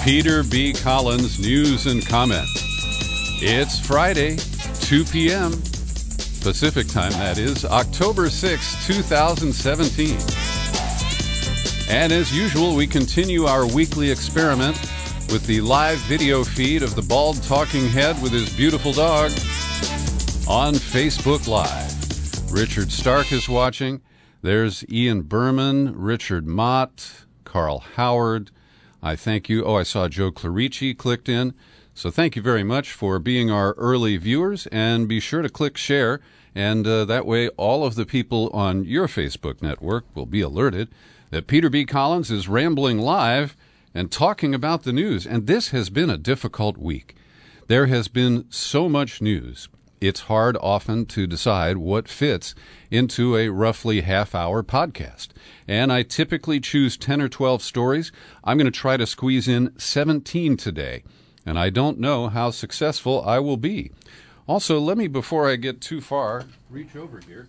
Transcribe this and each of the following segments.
Peter B. Collins News and Comment. It's Friday, 2 p.m. Pacific time, that is, October 6, 2017. And as usual, we continue our weekly experiment with the live video feed of the bald talking head with his beautiful dog on Facebook Live. Richard Stark is watching. There's Ian Berman, Richard Mott, Carl Howard. I thank you. Oh, I saw Joe Clarici clicked in. So thank you very much for being our early viewers, and be sure to click share, and that way all of the people on your Facebook network will be alerted that Peter B. Collins is rambling live and talking about the news. And this has been a difficult week. There has been so much news. It's hard often to decide what fits into a roughly half-hour podcast. And I typically choose 10 or 12 stories. I'm going to try to squeeze in 17 today. And I don't know how successful I will be. Also, let me, before I get too far, reach over here,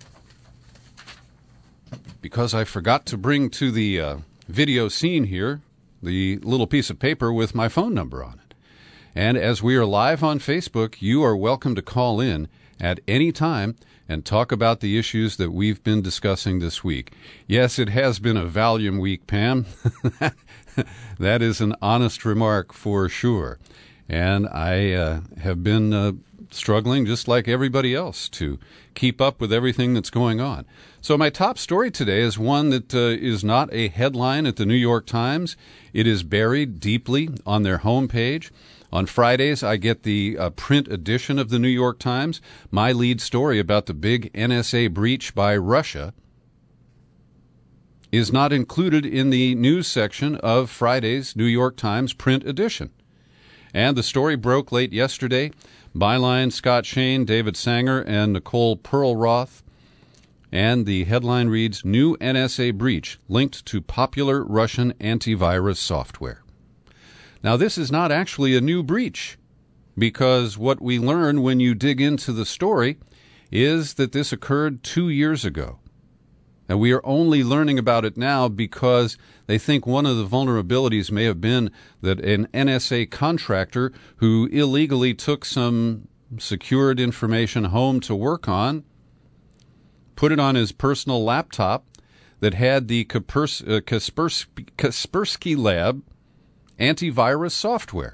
because I forgot to bring to the video scene here the little piece of paper with my phone number on it. And as we are live on Facebook, you are welcome to call in at any time and talk about the issues that we've been discussing this week. Yes, it has been a Valium week, Pam. That is an honest remark for sure. And I have been struggling, just like everybody else, to keep up with everything that's going on. So my top story today is one that is not a headline at the New York Times. It is buried deeply on their homepage. On Fridays, I get the print edition of the New York Times. My lead story about the big NSA breach by Russia is not included in the news section of Friday's New York Times print edition. And the story broke late yesterday. Byline, Scott Shane, David Sanger, and Nicole Perlroth. And the headline reads, New NSA Breach Linked to Popular Russian Antivirus Software. Now, this is not actually a new breach, because what we learn when you dig into the story is that this occurred 2 years ago. And we are only learning about it now because they think one of the vulnerabilities may have been that an NSA contractor who illegally took some secured information home to work on, put it on his personal laptop that had the Kaspersky Lab antivirus software.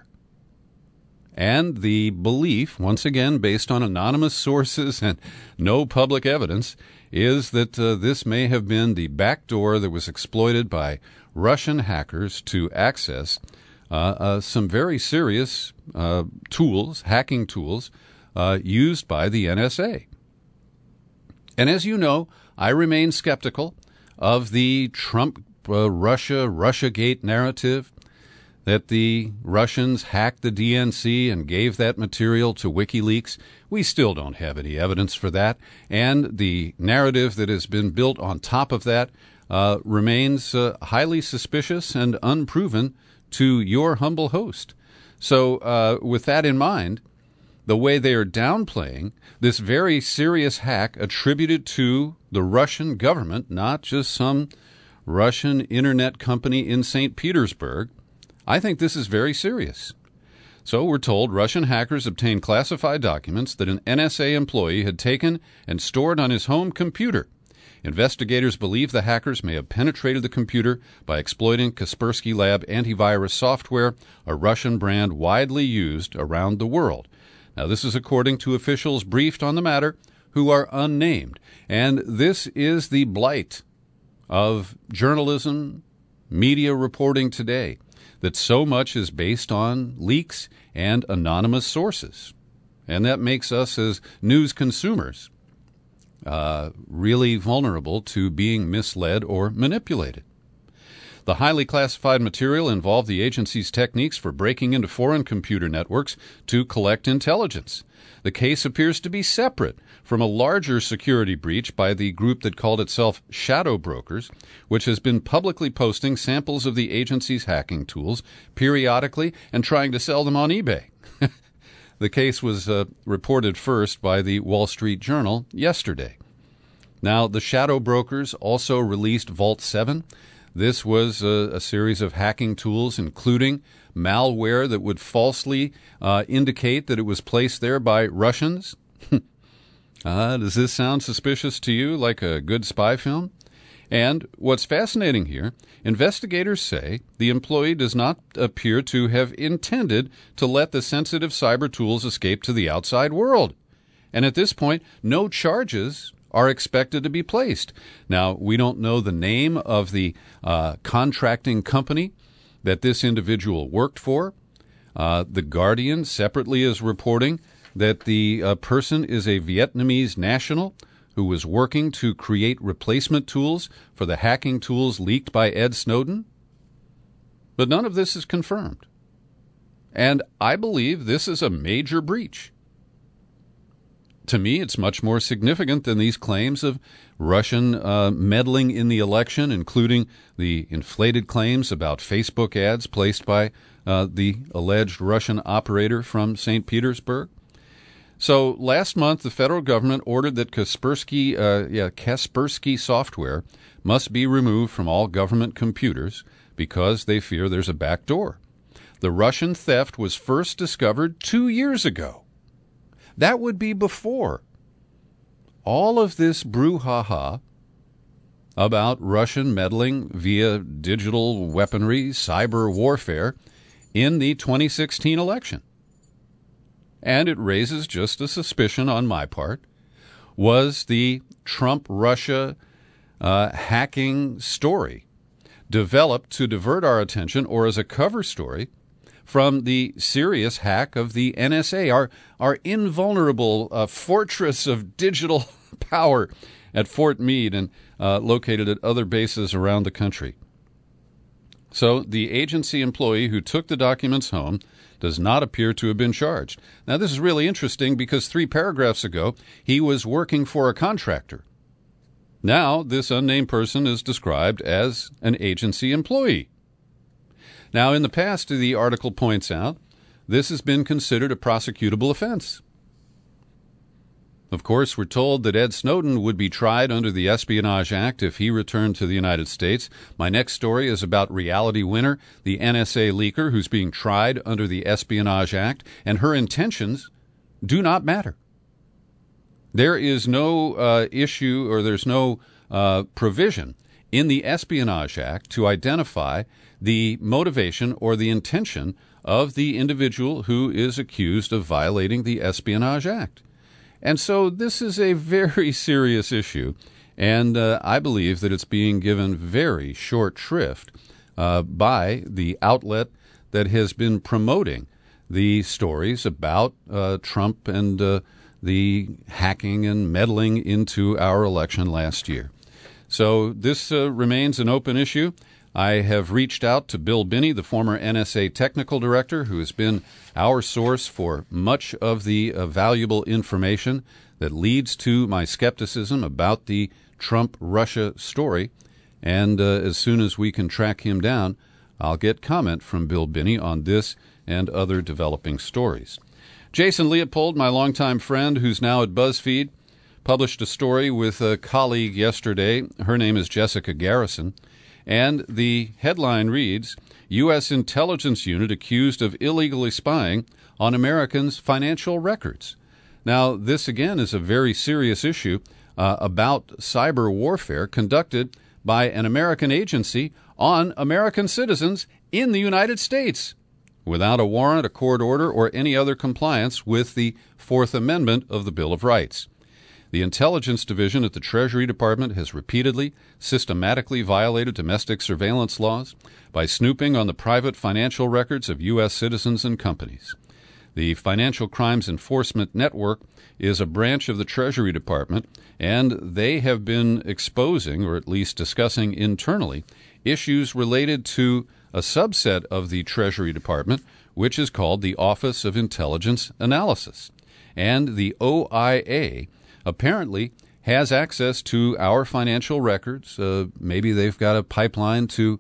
And the belief, once again based on anonymous sources and no public evidence, is that this may have been the backdoor that was exploited by Russian hackers to access some very serious tools, hacking tools, used by the NSA. And as you know, I remain skeptical of the Trump Russiagate narrative, that the Russians hacked the DNC and gave that material to WikiLeaks. We still don't have any evidence for that. And the narrative that has been built on top of that remains highly suspicious and unproven to your humble host. So with that in mind, the way they are downplaying this very serious hack attributed to the Russian government, not just some Russian internet company in St. Petersburg, I think this is very serious. So we're told Russian hackers obtained classified documents that an NSA employee had taken and stored on his home computer. Investigators believe the hackers may have penetrated the computer by exploiting Kaspersky Lab antivirus software, a Russian brand widely used around the world. Now, this is according to officials briefed on the matter who are unnamed. And this is the blight of journalism, media reporting today, that so much is based on leaks and anonymous sources. And that makes us as news consumers really vulnerable to being misled or manipulated. The highly classified material involved the agency's techniques for breaking into foreign computer networks to collect intelligence. The case appears to be separate from a larger security breach by the group that called itself Shadow Brokers, which has been publicly posting samples of the agency's hacking tools periodically and trying to sell them on eBay. The case was reported first by the Wall Street Journal yesterday. Now, the Shadow Brokers also released Vault 7. This was a series of hacking tools, including malware that would falsely indicate that it was placed there by Russians? Does this sound suspicious to you, like a good spy film? And what's fascinating here, investigators say the employee does not appear to have intended to let the sensitive cyber tools escape to the outside world. And at this point, no charges are expected to be placed. Now, we don't know the name of the contracting company that this individual worked for. The Guardian separately is reporting that the person is a Vietnamese national who was working to create replacement tools for the hacking tools leaked by Ed Snowden. But none of this is confirmed. And I believe this is a major breach. To me, it's much more significant than these claims of Russian meddling in the election, including the inflated claims about Facebook ads placed by the alleged Russian operator from St. Petersburg. So last month, the federal government ordered that Kaspersky software must be removed from all government computers because they fear there's a backdoor. The Russian theft was first discovered 2 years ago. That would be before all of this brouhaha about Russian meddling via digital weaponry, cyber warfare in the 2016 election. And it raises just a suspicion on my part. Was the Trump-Russia hacking story developed to divert our attention or as a cover story from the serious hack of the NSA, our invulnerable fortress of digital power at Fort Meade and located at other bases around the country? So the agency employee who took the documents home does not appear to have been charged. Now, this is really interesting because 3 paragraphs ago, he was working for a contractor. Now, this unnamed person is described as an agency employee. Now, in the past, the article points out, this has been considered a prosecutable offense. Of course, we're told that Ed Snowden would be tried under the Espionage Act if he returned to the United States. My next story is about Reality Winner, the NSA leaker who's being tried under the Espionage Act, and her intentions do not matter. There is no issue or there's no provision in the Espionage Act to identify the motivation or the intention of the individual who is accused of violating the Espionage Act. And so this is a very serious issue, and I believe that it's being given very short shrift by the outlet that has been promoting the stories about Trump and the hacking and meddling into our election last year. So this remains an open issue. I have reached out to Bill Binney, the former NSA technical director, who has been our source for much of the valuable information that leads to my skepticism about the Trump-Russia story. And as soon as we can track him down, I'll get comment from Bill Binney on this and other developing stories. Jason Leopold, my longtime friend who's now at BuzzFeed, published a story with a colleague yesterday. Her name is Jessica Garrison. And the headline reads, U.S. intelligence unit accused of illegally spying on Americans' financial records. Now, this again is a very serious issue about cyber warfare conducted by an American agency on American citizens in the United States without a warrant, a court order, or any other compliance with the Fourth Amendment of the Bill of Rights. The Intelligence Division at the Treasury Department has repeatedly, systematically violated domestic surveillance laws by snooping on the private financial records of U.S. citizens and companies. The Financial Crimes Enforcement Network is a branch of the Treasury Department, and they have been exposing, or at least discussing internally, issues related to a subset of the Treasury Department, which is called the Office of Intelligence Analysis. And the OIA apparently has access to our financial records. Maybe they've got a pipeline to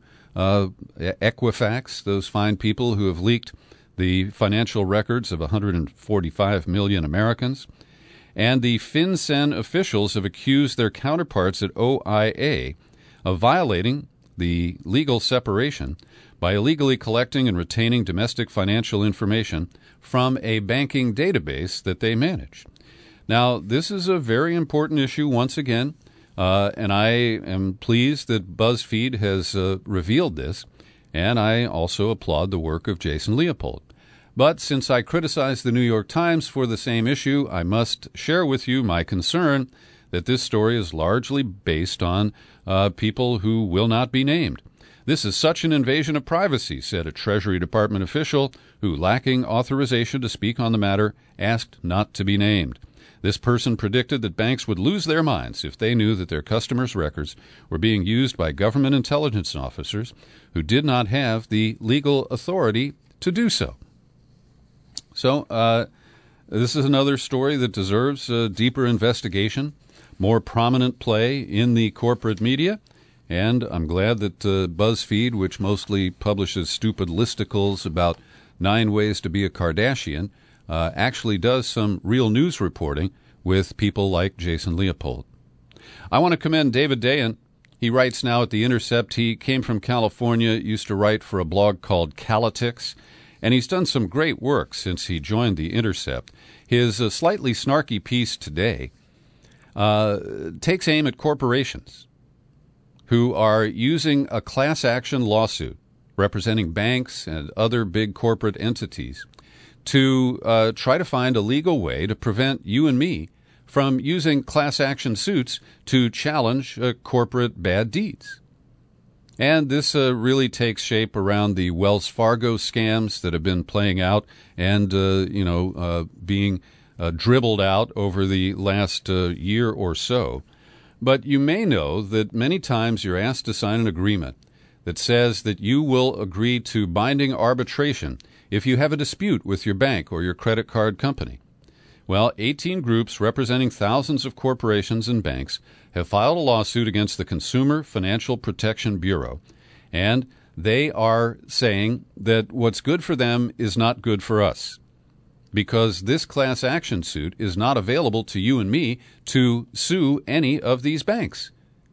Equifax, those fine people who have leaked the financial records of 145 million Americans. And the FinCEN officials have accused their counterparts at OIA of violating the legal separation by illegally collecting and retaining domestic financial information from a banking database that they manage. Now, this is a very important issue once again, and I am pleased that BuzzFeed has revealed this, and I also applaud the work of Jason Leopold. But since I criticized the New York Times for the same issue, I must share with you my concern that this story is largely based on people who will not be named. This is such an invasion of privacy, said a Treasury Department official who, lacking authorization to speak on the matter, asked not to be named. This person predicted that banks would lose their minds if they knew that their customers' records were being used by government intelligence officers who did not have the legal authority to do so. So, this is another story that deserves a deeper investigation, more prominent play in the corporate media. And I'm glad that BuzzFeed, which mostly publishes stupid listicles about 9 ways to be a Kardashian, actually does some real news reporting with people like Jason Leopold. I want to commend David Dayen. He writes now at The Intercept. He came from California, used to write for a blog called Calitics, and he's done some great work since he joined The Intercept. His slightly snarky piece today takes aim at corporations who are using a class action lawsuit representing banks and other big corporate entities to try to find a legal way to prevent you and me from using class action suits to challenge corporate bad deeds. And this really takes shape around the Wells Fargo scams that have been playing out and, being dribbled out over the last year or so. But you may know that many times you're asked to sign an agreement that says that you will agree to binding arbitration if you have a dispute with your bank or your credit card company. Well, 18 groups representing thousands of corporations and banks have filed a lawsuit against the Consumer Financial Protection Bureau, and they are saying that what's good for them is not good for us, because this class action suit is not available to you and me to sue any of these banks.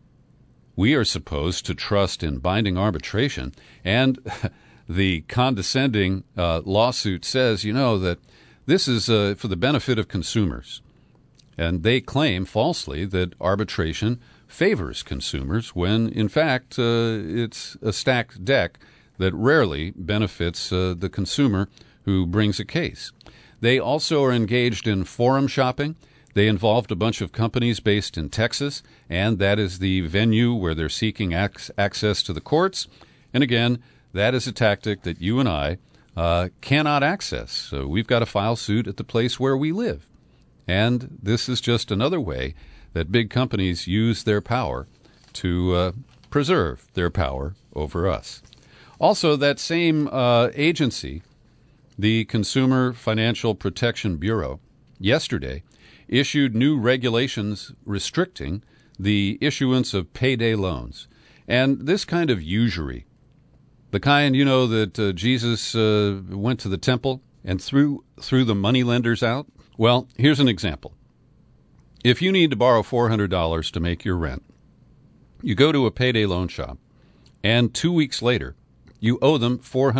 We are supposed to trust in binding arbitration, and the condescending lawsuit says, that this is for the benefit of consumers. And they claim falsely that arbitration favors consumers when, in fact, it's a stacked deck that rarely benefits the consumer who brings a case. They also are engaged in forum shopping. They involved a bunch of companies based in Texas, and that is the venue where they're seeking access to the courts. And again, that is a tactic that you and I cannot access. So we've got to file suit at the place where we live. And this is just another way that big companies use their power to preserve their power over us. Also, that same agency, the Consumer Financial Protection Bureau, yesterday issued new regulations restricting the issuance of payday loans. And this kind of usury, the kind, that Jesus went to the temple and threw the moneylenders out. Well, here's an example. If you need to borrow $400 to make your rent, you go to a payday loan shop, and 2 weeks later, you owe them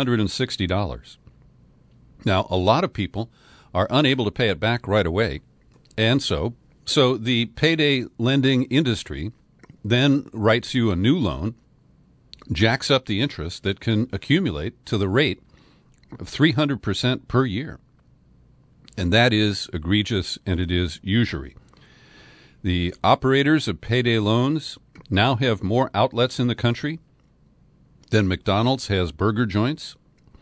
$460. Now, a lot of people are unable to pay it back right away, and so the payday lending industry then writes you a new loan, jacks up the interest that can accumulate to the rate of 300% per year. And that is egregious, and it is usury. The operators of payday loans now have more outlets in the country than McDonald's has burger joints.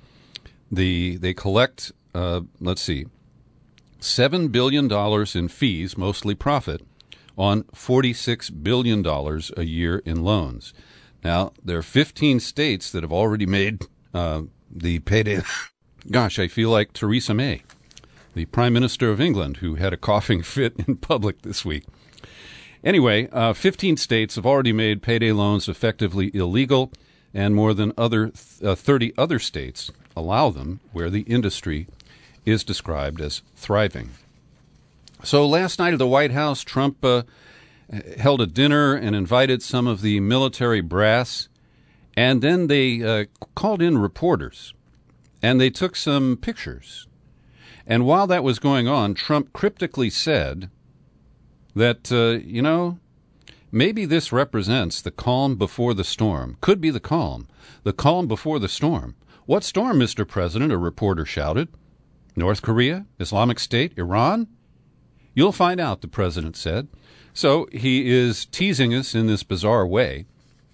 They collect, $7 billion in fees, mostly profit, on $46 billion a year in loans. Now, there are 15 states that have already made the payday. Gosh, I feel like Theresa May, the Prime Minister of England, who had a coughing fit in public this week. Anyway, 15 states have already made payday loans effectively illegal, and more than 30 other states allow them, where the industry is described as thriving. So last night at the White House, Trump held a dinner and invited some of the military brass, And then they called in reporters, and they took some pictures. And while that was going on, Trump cryptically said that, maybe this represents the calm before the storm. Could be the calm before the storm. What storm, Mr. President? A reporter shouted. North Korea? Islamic State? Iran? You'll find out, the president said. So he is teasing us in this bizarre way.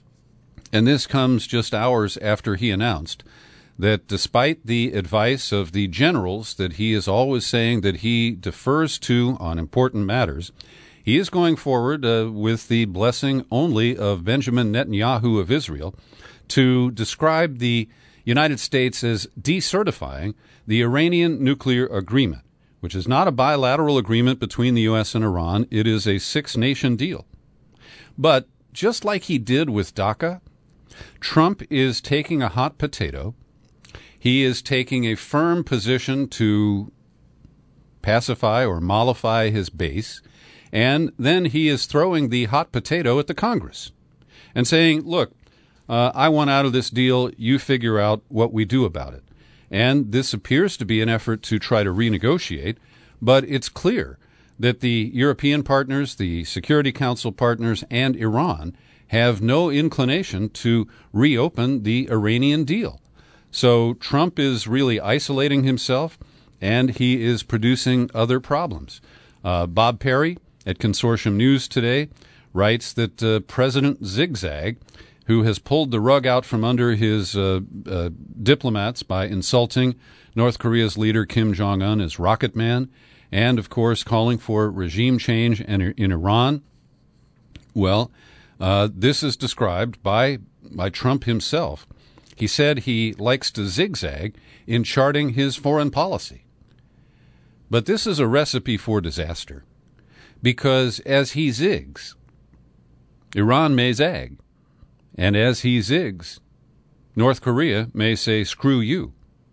And this comes just hours after he announced that despite the advice of the generals that he is always saying that he defers to on important matters, he is going forward with the blessing only of Benjamin Netanyahu of Israel to describe the United States as decertifying the Iranian nuclear agreement, which is not a bilateral agreement between the U.S. and Iran. It is a six-nation deal. But just like he did with DACA, Trump is taking a hot potato. He is taking a firm position to pacify or mollify his base, and then he is throwing the hot potato at the Congress and saying, look, I want out of this deal. You figure out what we do about it. And this appears to be an effort to try to renegotiate, but it's clear that the European partners, the Security Council partners, and Iran have no inclination to reopen the Iranian deal. So Trump is really isolating himself, and he is producing other problems. Bob Perry at Consortium News today writes that President Zigzag, who has pulled the rug out from under his diplomats by insulting North Korea's leader Kim Jong-un as Rocket Man, and, of course, calling for regime change in Iran. Well, this is described by Trump himself. He said he likes to zigzag in charting his foreign policy. But this is a recipe for disaster, because as he zigs, Iran may zag. And as he zigs, North Korea may say, screw you.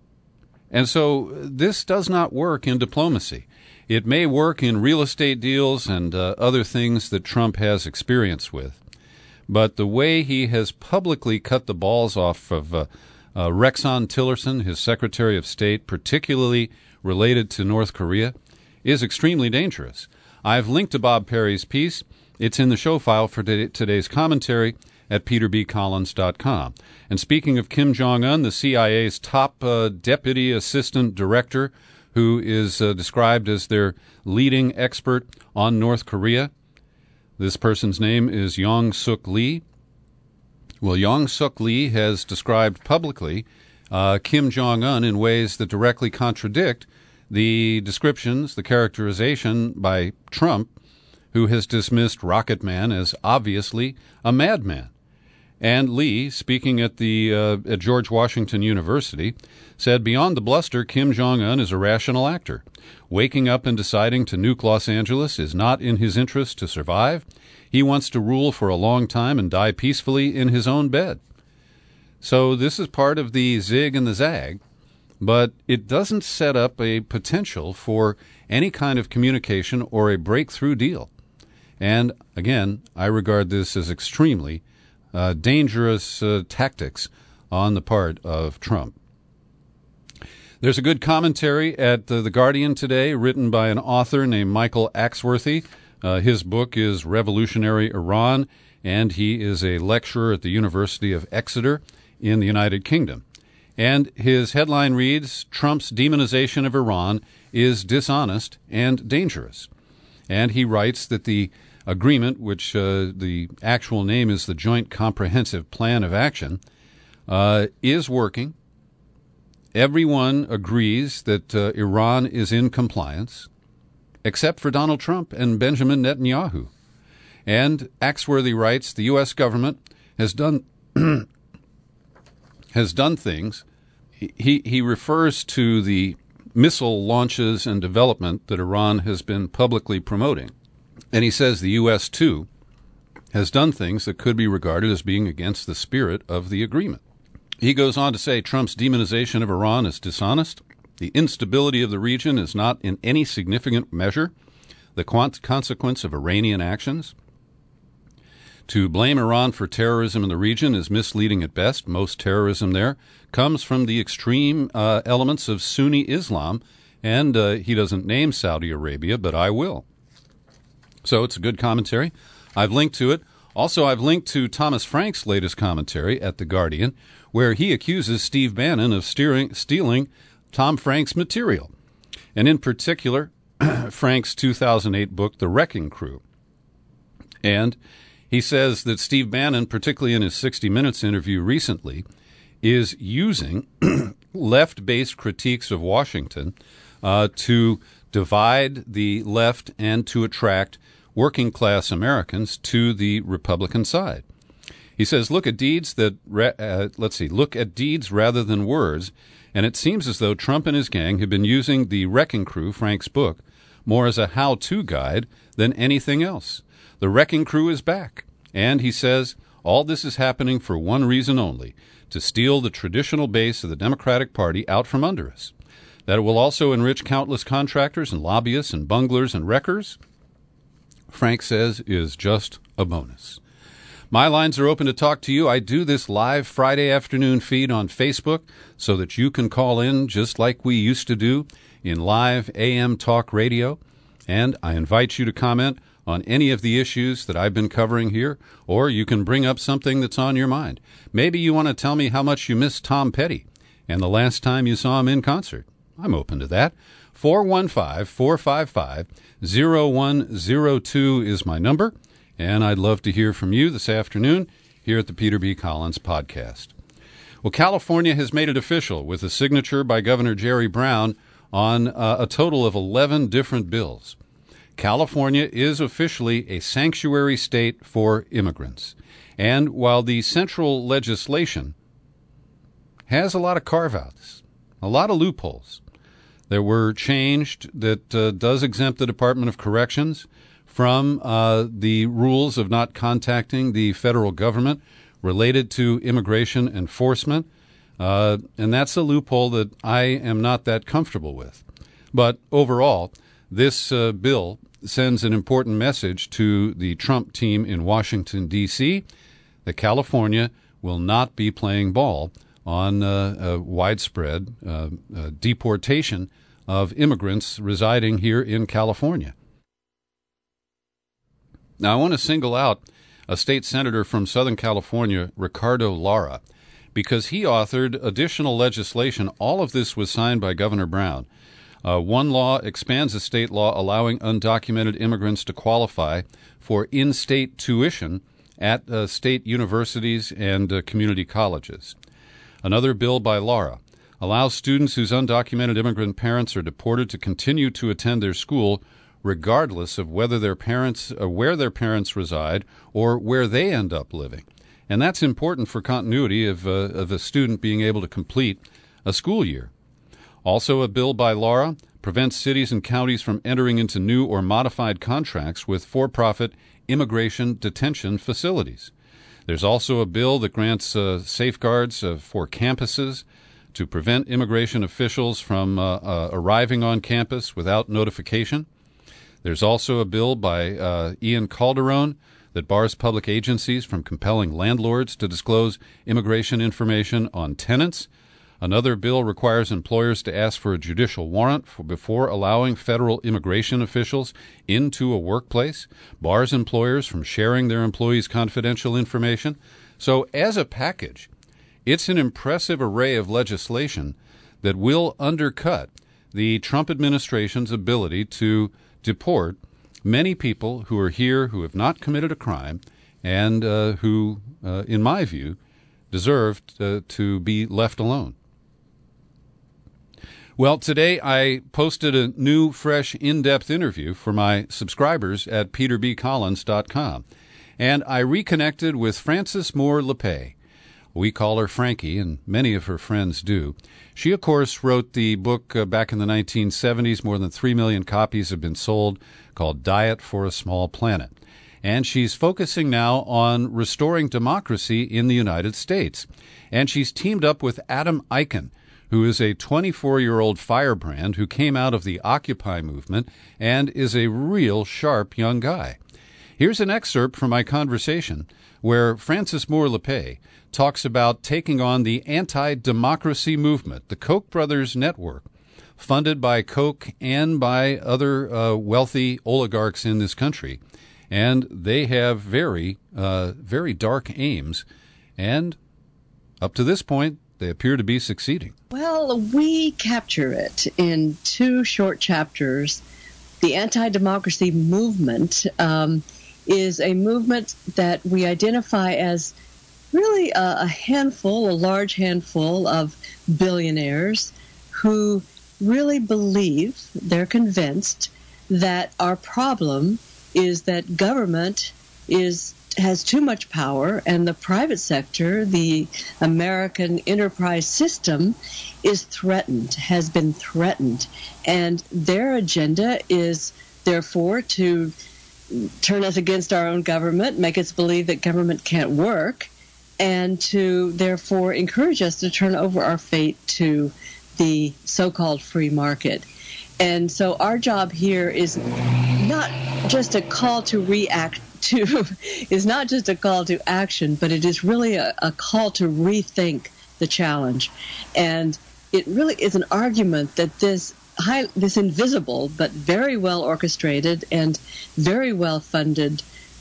And so this does not work in diplomacy. It may work in real estate deals and other things that Trump has experience with. But the way he has publicly cut the balls off of Rexon Tillerson, his Secretary of State, particularly related to North Korea, is extremely dangerous. I've linked to Bob Perry's piece. It's in the show file for today's commentary at peterbcollins.com. And speaking of Kim Jong-un, the CIA's top deputy assistant director, who is described as their leading expert on North Korea, this person's name is Yong Suk Lee. Well, Yong Suk Lee has described publicly Kim Jong-un in ways that directly contradict the descriptions, the characterization by Trump, who has dismissed Rocket Man as obviously a madman. And Lee, speaking at George Washington University, said, beyond the bluster, Kim Jong-un is a rational actor. Waking up and deciding to nuke Los Angeles is not in his interest to survive. He wants to rule for a long time and die peacefully in his own bed. So this is part of the zig and the zag, but it doesn't set up a potential for any kind of communication or a breakthrough deal. And again, I regard this as extremely dangerous tactics on the part of Trump. There's a good commentary at The Guardian today written by an author named Michael Axworthy. His book is Revolutionary Iran, and he is a lecturer at the University of Exeter in the United Kingdom. And his headline reads, Trump's demonization of Iran is dishonest and dangerous. And he writes that the agreement, which the actual name is the Joint Comprehensive Plan of Action, is working. Everyone agrees that Iran is in compliance, except for Donald Trump and Benjamin Netanyahu. And Axworthy writes, the U.S. government has done things. He refers to the missile launches and development that Iran has been publicly promoting. And he says the U.S., too, has done things that could be regarded as being against the spirit of the agreement. He goes on to say Trump's demonization of Iran is dishonest. The instability of the region is not in any significant measure the consequence of Iranian actions. To blame Iran for terrorism in the region is misleading at best. Most terrorism there comes from the extreme elements of Sunni Islam, and he doesn't name Saudi Arabia, but I will. So it's a good commentary. I've linked to it. Also, I've linked to Thomas Frank's latest commentary at The Guardian, where he accuses Steve Bannon of stealing Tom Frank's material, and in particular, Frank's 2008 book, The Wrecking Crew. And he says that Steve Bannon, particularly in his 60 Minutes interview recently, is using left-based critiques of Washington to divide the left and to attract working-class Americans to the Republican side. He says, look at deeds rather than words, and it seems as though Trump and his gang have been using The Wrecking Crew, Frank's book, more as a how-to guide than anything else. The Wrecking Crew is back, and he says all this is happening for one reason only, to steal the traditional base of the Democratic Party out from under us. That it will also enrich countless contractors and lobbyists and bunglers and wreckers, Frank says, is just a bonus. My lines are open to talk to you. I do this live Friday afternoon feed on Facebook so that you can call in just like we used to do in live AM talk radio, and I invite you to comment on any of the issues that I've been covering here, or you can bring up something that's on your mind. Maybe you want to tell me how much you miss Tom Petty and the last time you saw him in concert. I'm open to that. 415-455-0102 is my number, and I'd love to hear from you this afternoon here at the Peter B. Collins Podcast. Well, California has made it official with a signature by Governor Jerry Brown on a total of 11 different bills. California is officially a sanctuary state for immigrants. And while the central legislation has a lot of carve-outs, a lot of loopholes that were changed that does exempt the Department of Corrections from the rules of not contacting the federal government related to immigration enforcement, and that's a loophole that I am not that comfortable with. But overall, this bill sends an important message to the Trump team in Washington, D.C., that California will not be playing ball on widespread deportation of immigrants residing here in California. Now, I want to single out a state senator from Southern California, Ricardo Lara, because he authored additional legislation. All of this was signed by Governor Brown. One law expands a state law allowing undocumented immigrants to qualify for in-state tuition at state universities and community colleges. Another bill by Lara allows students whose undocumented immigrant parents are deported to continue to attend their school regardless of whether their parents, where their parents reside or where they end up living. And that's important for continuity of a student being able to complete a school year. Also, a bill by Lara prevents cities and counties from entering into new or modified contracts with for-profit immigration detention facilities. There's also a bill that grants safeguards for campuses to prevent immigration officials from arriving on campus without notification. There's also a bill by Ian Calderon that bars public agencies from compelling landlords to disclose immigration information on tenants. Another bill requires employers to ask for a judicial warrant before allowing federal immigration officials into a workplace, bars employers from sharing their employees' confidential information. So as a package, it's an impressive array of legislation that will undercut the Trump administration's ability to deport many people who are here who have not committed a crime and who, in my view, deserve to be left alone. Well, today I posted a new, fresh, in-depth interview for my subscribers at peterbcollins.com, and I reconnected with Frances Moore Lappé. We call her Frankie, and many of her friends do. She, of course, wrote the book back in the 1970s. More than 3 million copies have been sold, called Diet for a Small Planet. And she's focusing now on restoring democracy in the United States. And she's teamed up with Adam Eichen, who is a 24-year-old firebrand who came out of the Occupy movement and is a real sharp young guy. Here's an excerpt from my conversation where Francis Moore Lappé talks about taking on the anti-democracy movement, the Koch brothers network, funded by Koch and by other wealthy oligarchs in this country. And they have very dark aims. And up to this point, they appear to be succeeding. Well, we capture it in 2 short chapters. The anti-democracy movement is a movement that we identify as really a large handful of billionaires who really believe, they're convinced, that our problem is that government has too much power, and the private sector, the American enterprise system, has been threatened. And their agenda is, therefore, to turn us against our own government, make us believe that government can't work, and to, therefore, encourage us to turn over our fate to the so-called free market. And so our job here is not just a call to is not just a call to action, but it is really a call to rethink the challenge. And it really is an argument that this invisible but very well orchestrated and very well funded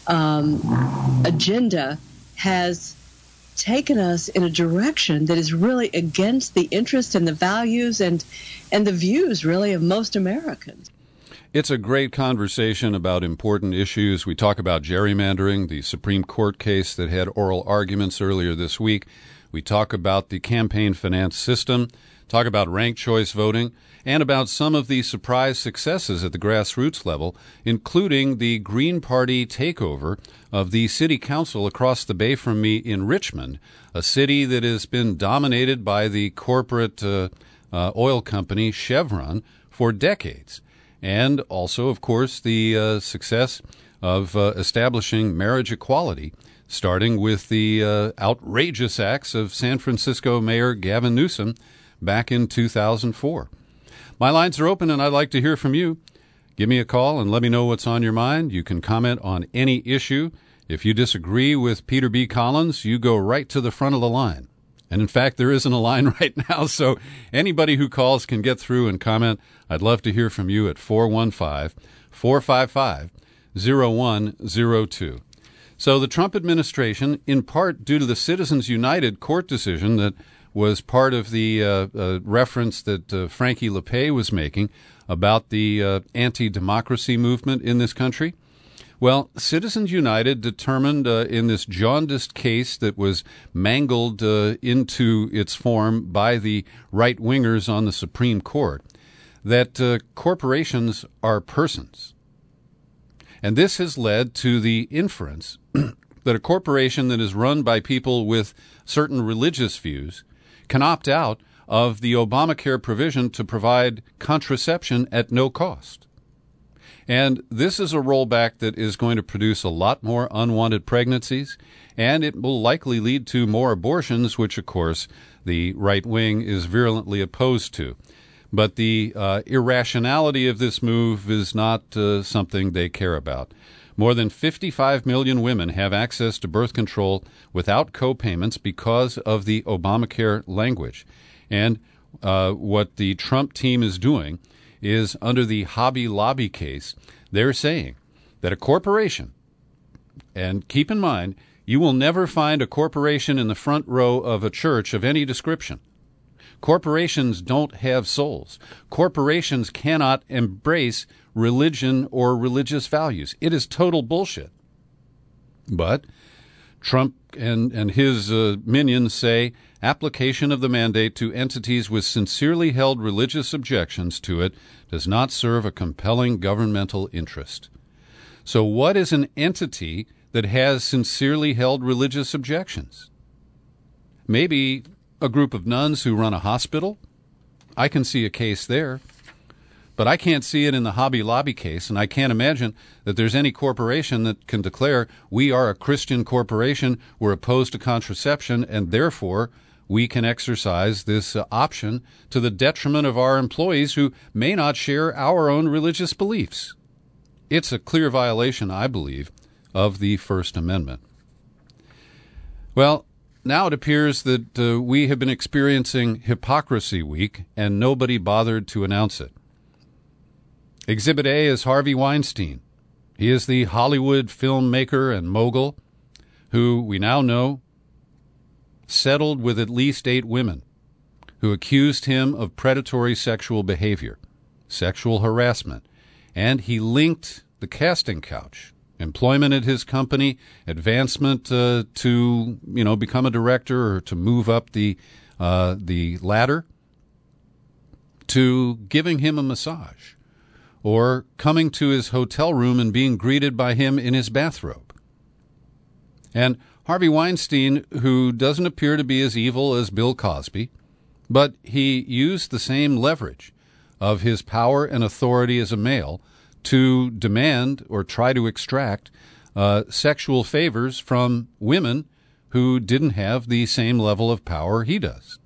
agenda has taken us in a direction that is really against the interests and the values and the views, really, of most Americans. It's a great conversation about important issues. We talk about gerrymandering, the Supreme Court case that had oral arguments earlier this week. We talk about the campaign finance system, talk about ranked choice voting, and about some of the surprise successes at the grassroots level, including the Green Party takeover of the city council across the bay from me in Richmond, a city that has been dominated by the corporate oil company Chevron for decades. And also, of course, the success of establishing marriage equality, starting with the outrageous acts of San Francisco Mayor Gavin Newsom back in 2004. My lines are open, and I'd like to hear from you. Give me a call and let me know what's on your mind. You can comment on any issue. If you disagree with Peter B. Collins, you go right to the front of the line. And in fact, there isn't a line right now, so anybody who calls can get through and comment. I'd love to hear from you at 415-455-0102. So the Trump administration, in part due to the Citizens United court decision that was part of the reference that Frankie Lappé was making about the anti-democracy movement in this country. Well, Citizens United determined in this jaundiced case that was mangled into its form by the right-wingers on the Supreme Court that corporations are persons. And this has led to the inference that a corporation that is run by people with certain religious views can opt out of the Obamacare provision to provide contraception at no cost. And this is a rollback that is going to produce a lot more unwanted pregnancies, and it will likely lead to more abortions, which, of course, the right wing is virulently opposed to. But the irrationality of this move is not something they care about. More than 55 million women have access to birth control without co-payments because of the Obamacare language. And what the Trump team is doing is, under the Hobby Lobby case, they're saying that a corporation, and keep in mind, you will never find a corporation in the front row of a church of any description. Corporations don't have souls. Corporations cannot embrace religion or religious values. It is total bullshit. But Trump and his minions say application of the mandate to entities with sincerely held religious objections to it does not serve a compelling governmental interest. So what is an entity that has sincerely held religious objections? Maybe a group of nuns who run a hospital? I can see a case there. But I can't see it in the Hobby Lobby case, and I can't imagine that there's any corporation that can declare we are a Christian corporation, we're opposed to contraception, and therefore we can exercise this option to the detriment of our employees who may not share our own religious beliefs. It's a clear violation, I believe, of the First Amendment. Well, now it appears that we have been experiencing Hypocrisy Week, and nobody bothered to announce it. Exhibit A is Harvey Weinstein. He is the Hollywood filmmaker and mogul who, we now know, settled with at least 8 women who accused him of predatory sexual behavior, sexual harassment, and he linked the casting couch, employment at his company, advancement to become a director or to move up the ladder, to giving him a massage, or coming to his hotel room and being greeted by him in his bathrobe. And Harvey Weinstein, who doesn't appear to be as evil as Bill Cosby, but he used the same leverage of his power and authority as a male to demand or try to extract sexual favors from women who didn't have the same level of power he does.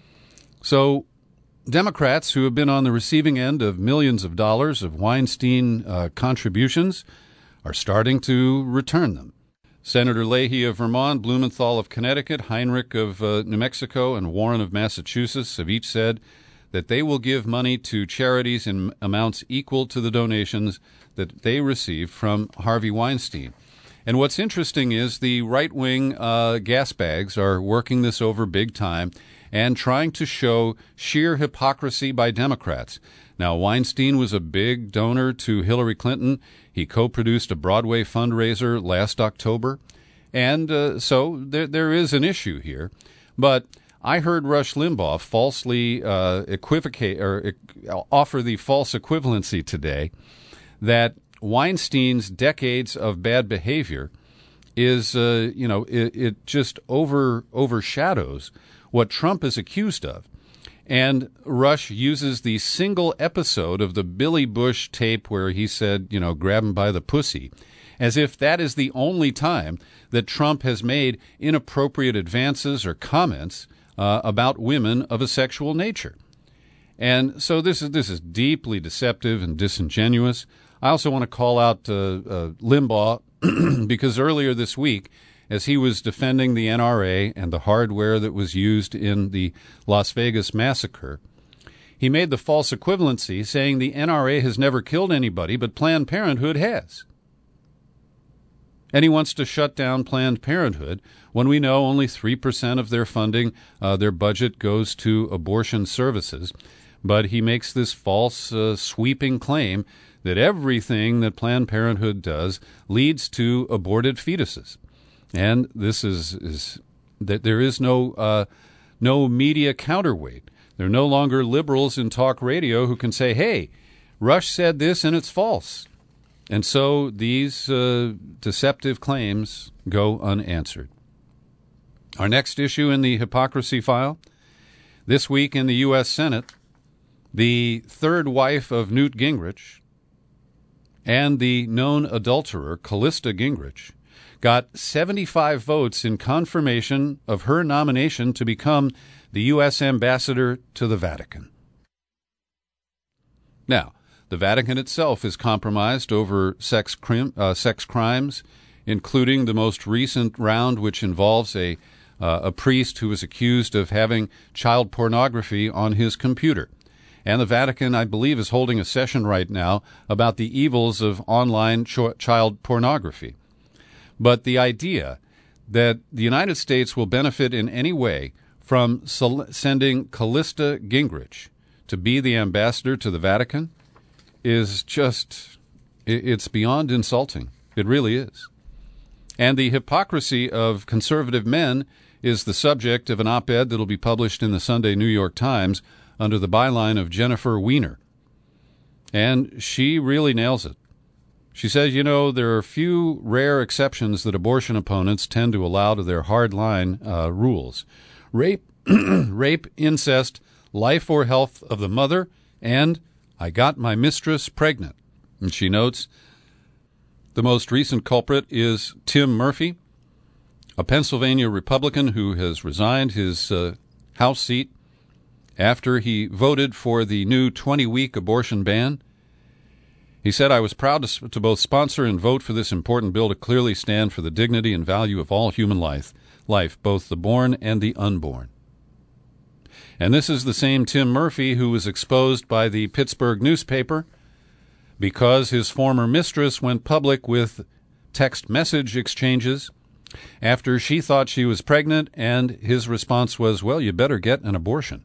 So Democrats who have been on the receiving end of millions of dollars of Weinstein contributions are starting to return them. Senator Leahy of Vermont, Blumenthal of Connecticut, Heinrich of New Mexico, and Warren of Massachusetts have each said that they will give money to charities in amounts equal to the donations that they received from Harvey Weinstein. And what's interesting is the right-wing gas bags are working this over big time and trying to show sheer hypocrisy by Democrats. Now, Weinstein was a big donor to Hillary Clinton. He co-produced a Broadway fundraiser last October. And so there is an issue here. But I heard Rush Limbaugh falsely equivocate or offer the false equivalency today that Weinstein's decades of bad behavior is, it just overshadows what Trump is accused of. And Rush uses the single episode of the Billy Bush tape where he said, grab him by the pussy, as if that is the only time that Trump has made inappropriate advances or comments about women of a sexual nature. And so this is deeply deceptive and disingenuous. I also want to call out Limbaugh because earlier this week, as he was defending the NRA and the hardware that was used in the Las Vegas massacre, he made the false equivalency, saying the NRA has never killed anybody, but Planned Parenthood has. And he wants to shut down Planned Parenthood when we know only 3% of their funding, their budget, goes to abortion services. But he makes this false, sweeping claim that everything that Planned Parenthood does leads to aborted fetuses. And this is that there is no media counterweight. There are no longer liberals in talk radio who can say, hey, Rush said this and it's false. And so these deceptive claims go unanswered. Our next issue in the hypocrisy file, this week in the U.S. Senate, the third wife of Newt Gingrich and the known adulterer, Callista Gingrich, got 75 votes in confirmation of her nomination to become the U.S. ambassador to the Vatican. Now, the Vatican itself is compromised over sex crimes, including the most recent round, which involves a priest who was accused of having child pornography on his computer. And the Vatican, I believe, is holding a session right now about the evils of online child pornography. But the idea that the United States will benefit in any way from sending Callista Gingrich to be the ambassador to the Vatican is just, it's beyond insulting. It really is. And the hypocrisy of conservative men is the subject of an op-ed that will be published in the Sunday New York Times under the byline of Jennifer Weiner. And she really nails it. She says, there are few rare exceptions that abortion opponents tend to allow to their hard-line rules. Rape, incest, life or health of the mother, and I got my mistress pregnant. And she notes, the most recent culprit is Tim Murphy, a Pennsylvania Republican who has resigned his House seat after he voted for the new 20-week abortion ban. He said, "I was proud to both sponsor and vote for this important bill to clearly stand for the dignity and value of all human life, both the born and the unborn." And this is the same Tim Murphy who was exposed by the Pittsburgh newspaper because his former mistress went public with text message exchanges after she thought she was pregnant, and his response was, "Well, you better get an abortion."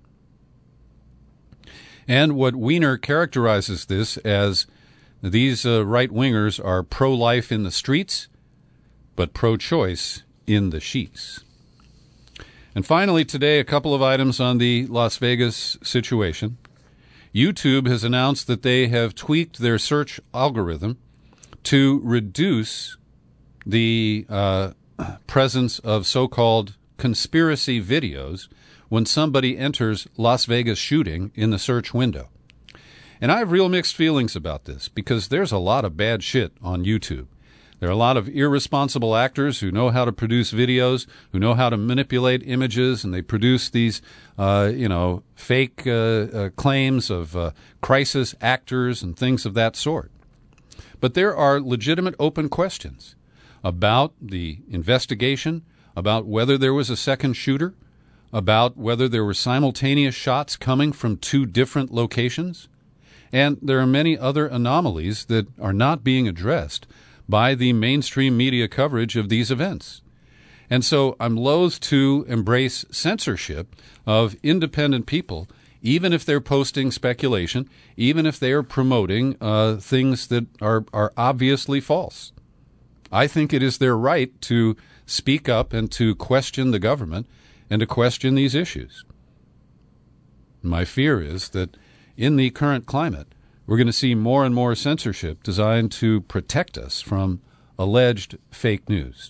And what Weiner characterizes this as, these right-wingers are pro-life in the streets, but pro-choice in the sheets. And finally today, a couple of items on the Las Vegas situation. YouTube has announced that they have tweaked their search algorithm to reduce the presence of so-called conspiracy videos when somebody enters Las Vegas shooting in the search window. And I have real mixed feelings about this because there's a lot of bad shit on YouTube. There are a lot of irresponsible actors who know how to produce videos, who know how to manipulate images, and they produce these, fake claims of crisis actors and things of that sort. But there are legitimate open questions about the investigation, about whether there was a second shooter, about whether there were simultaneous shots coming from two different locations. And there are many other anomalies that are not being addressed by the mainstream media coverage of these events. And so I'm loath to embrace censorship of independent people, even if they're posting speculation, even if they are promoting things that are obviously false. I think it is their right to speak up and to question the government and to question these issues. My fear is that in the current climate, we're going to see more and more censorship designed to protect us from alleged fake news.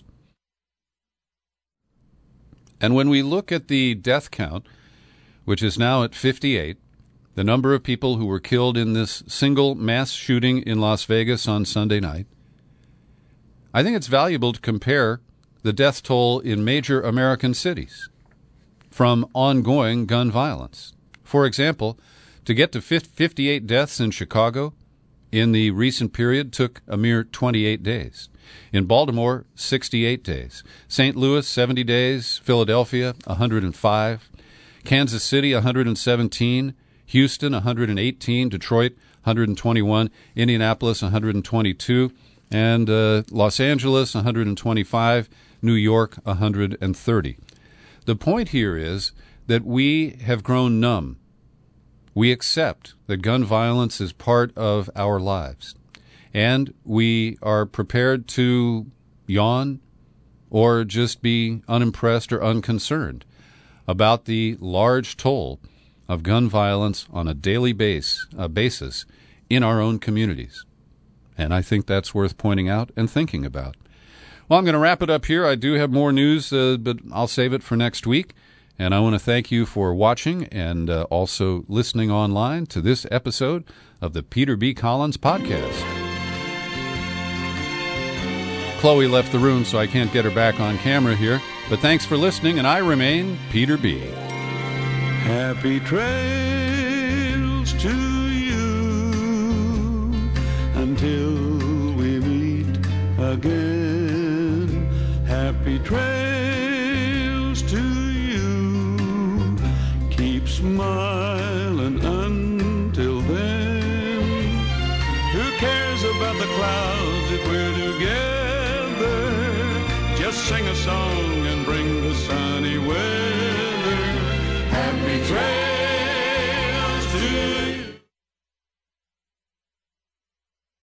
And when we look at the death count, which is now at 58, the number of people who were killed in this single mass shooting in Las Vegas on Sunday night, I think it's valuable to compare the death toll in major American cities from ongoing gun violence. For example, to get to 58 deaths in Chicago in the recent period took a mere 28 days. In Baltimore, 68 days. St. Louis, 70 days. Philadelphia, 105. Kansas City, 117. Houston, 118. Detroit, 121. Indianapolis, 122. And Los Angeles, 125. New York, 130. The point here is that we have grown numb. We accept that gun violence is part of our lives, and we are prepared to yawn or just be unimpressed or unconcerned about the large toll of gun violence on a daily basis in our own communities. And I think that's worth pointing out and thinking about. Well, I'm going to wrap it up here. I do have more news, but I'll save it for next week. And I want to thank you for watching and also listening online to this episode of the Peter B. Collins Podcast. Chloe left the room, so I can't get her back on camera here. But thanks for listening, and I remain Peter B. Happy trails to you until we meet again. Happy trails to you. Keep smiling until then. Who cares about the clouds if we're together? Just sing a song and bring the sunny weather. Happy trails.